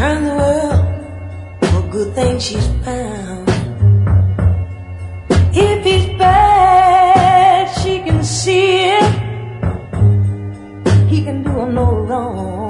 turn the world for good things she's found. If he's bad, she can see it. He can do her no wrong.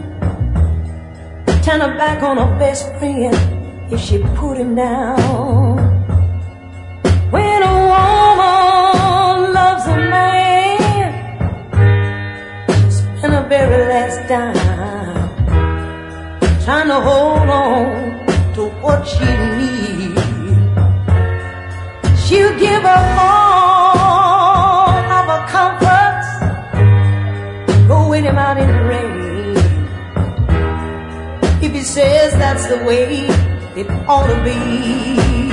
Turn her back on her best friend if she put him down. When a woman loves a man, she spend her very last dime trying to hold on to what she needs. She'll give up all of her comforts, go with him out in the rain. If he says that's the way it ought to be,